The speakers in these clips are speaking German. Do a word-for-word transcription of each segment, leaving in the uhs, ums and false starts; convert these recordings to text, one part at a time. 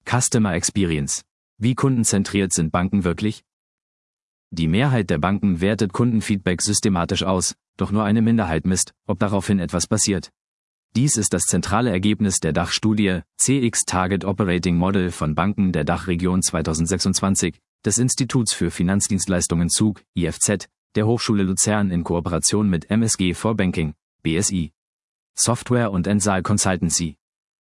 Customer Experience. Wie kundenzentriert sind Banken wirklich? Die Mehrheit der Banken wertet Kundenfeedback systematisch aus, doch nur eine Minderheit misst, ob daraufhin etwas passiert. Dies ist das zentrale Ergebnis der D A C-Studie C X Target Operating Model von Banken der D A C-Region zweitausendsechsundzwanzig des Instituts für Finanzdienstleistungen Zug, I F Z, der Hochschule Luzern in Kooperation mit M S G for Banking, B S I, Software und Ensal Consultancy.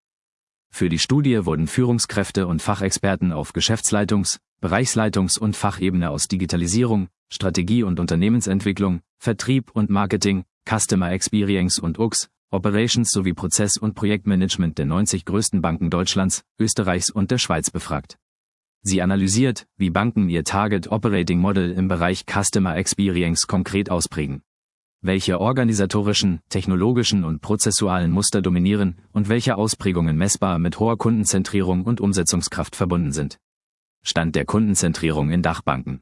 Für die Studie wurden Führungskräfte und Fachexperten auf Geschäftsleitungs-, Bereichsleitungs- und Fachebene aus Digitalisierung, Strategie und Unternehmensentwicklung, Vertrieb und Marketing, Customer Experience und U X, Operations sowie Prozess- und Projektmanagement der neunzig größten Banken Deutschlands, Österreichs und der Schweiz befragt. Sie analysiert, wie Banken ihr Target Operating Model im Bereich Customer Experience konkret ausprägen. Welche organisatorischen, technologischen und prozessualen Muster dominieren und welche Ausprägungen messbar mit hoher Kundenzentrierung und Umsetzungskraft verbunden sind. Stand der Kundenzentrierung in Dachbanken.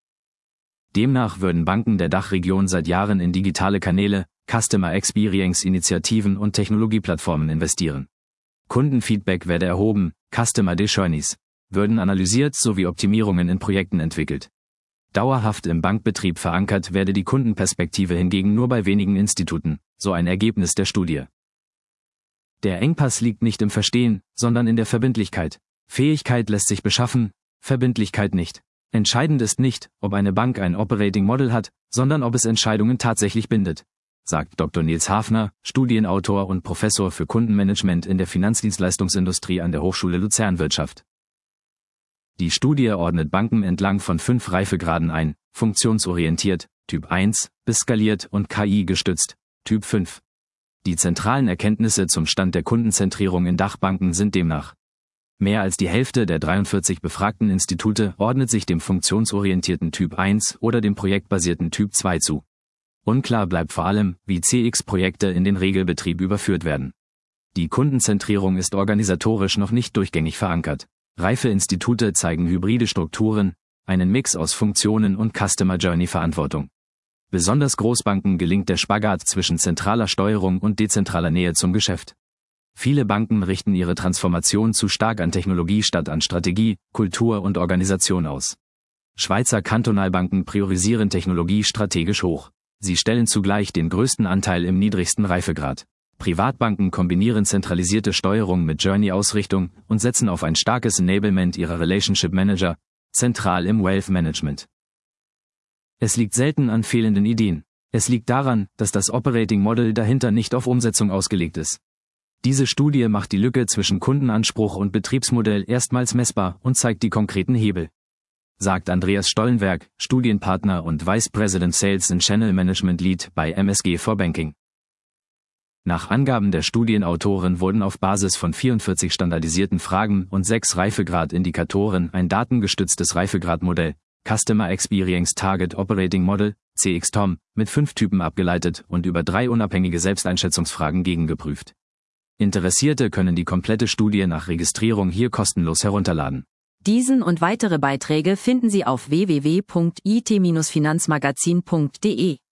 Demnach würden Banken der D A C-Region seit Jahren in digitale Kanäle, Customer Experience-Initiativen und Technologieplattformen investieren. Kundenfeedback werde erhoben, Customer Journeys würden analysiert sowie Optimierungen in Projekten entwickelt. Dauerhaft im Bankbetrieb verankert werde die Kundenperspektive hingegen nur bei wenigen Instituten, so ein Ergebnis der Studie. Der Engpass liegt nicht im Verstehen, sondern in der Verbindlichkeit. Fähigkeit lässt sich beschaffen, Verbindlichkeit nicht. Entscheidend ist nicht, ob eine Bank ein Operating Model hat, sondern ob es Entscheidungen tatsächlich bindet, sagt Doktor Nils Hafner, Studienautor und Professor für Kundenmanagement in der Finanzdienstleistungsindustrie an der Hochschule Luzern Wirtschaft. Die Studie ordnet Banken entlang von fünf Reifegraden ein: funktionsorientiert, Typ eins, bis skaliert und K I-gestützt, Typ fünf. Die zentralen Erkenntnisse zum Stand der Kundenzentrierung in Dachbanken sind demnach: Mehr als die Hälfte der dreiundvierzig befragten Institute ordnet sich dem funktionsorientierten Typ eins oder dem projektbasierten Typ zwei zu. Unklar bleibt vor allem, wie C X-Projekte in den Regelbetrieb überführt werden. Die Kundenzentrierung ist organisatorisch noch nicht durchgängig verankert. Reife Institute zeigen hybride Strukturen, einen Mix aus Funktionen und Customer Journey Verantwortung. Besonders Großbanken gelingt der Spagat zwischen zentraler Steuerung und dezentraler Nähe zum Geschäft. Viele Banken richten ihre Transformation zu stark an Technologie statt an Strategie, Kultur und Organisation aus. Schweizer Kantonalbanken priorisieren Technologie strategisch hoch. Sie stellen zugleich den größten Anteil im niedrigsten Reifegrad. Privatbanken kombinieren zentralisierte Steuerung mit Journey-Ausrichtung und setzen auf ein starkes Enablement ihrer Relationship Manager, zentral im Wealth Management. Es liegt selten an fehlenden Ideen. Es liegt daran, dass das Operating Model dahinter nicht auf Umsetzung ausgelegt ist. Diese Studie macht die Lücke zwischen Kundenanspruch und Betriebsmodell erstmals messbar und zeigt die konkreten Hebel, sagt Andreas Stollenberg, Studienpartner und Vice President Sales and Channel Management Lead bei M S G for Banking. Nach Angaben der Studienautoren wurden auf Basis von vierundvierzig standardisierten Fragen und sechs Reifegrad-Indikatoren ein datengestütztes Reifegradmodell, Customer Experience Target Operating Model, C X T O M, mit fünf Typen abgeleitet und über drei unabhängige Selbsteinschätzungsfragen gegengeprüft. Interessierte können die komplette Studie nach Registrierung hier kostenlos herunterladen. Diesen und weitere Beiträge finden Sie auf w w w punkt i t Bindestrich finanzmagazin punkt d e.